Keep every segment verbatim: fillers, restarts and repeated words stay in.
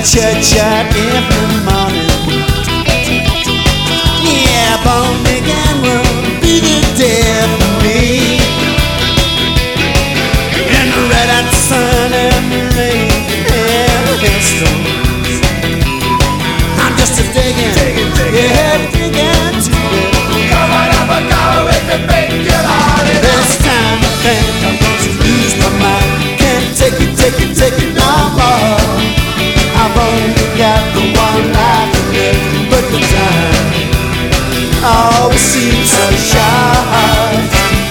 church out every morning. Yeah, born again will be the death for me. In the red hot sun and the rain and the hailstones, I'm just a digging, digging, digging. Yeah, digging to it. Come on up and go with the big get on it. This time I think I'm going to lose my mind. Can't take it, take it, take it no more. I've only got the one life to live, but the time always seems so short,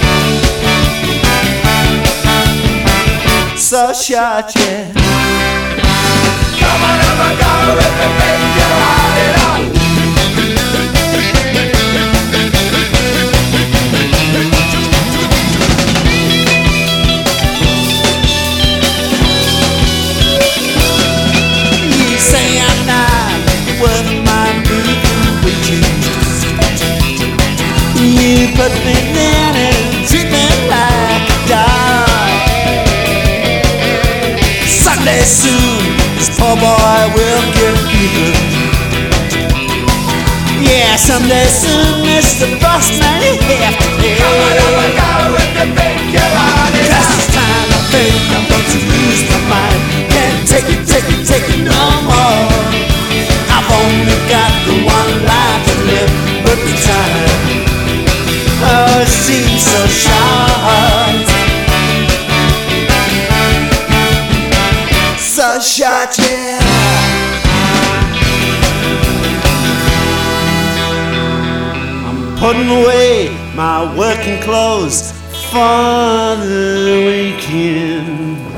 so short, yeah. Come on up and go with the big get on it on. You say I'm not worth my living wages. You put me down and treat me like a dog. Someday soon, this poor boy will get even. Yeah, someday soon, Mister Bossman, you have to pay. Come on up and go with the big get on it. Cause this time I think I'm going to lose my mind. Can't take it, take it, take it no more. I've only got the one life to live, but the time, oh, it seems so short, so short, yeah. I'm putting away my working clothes for the weekend.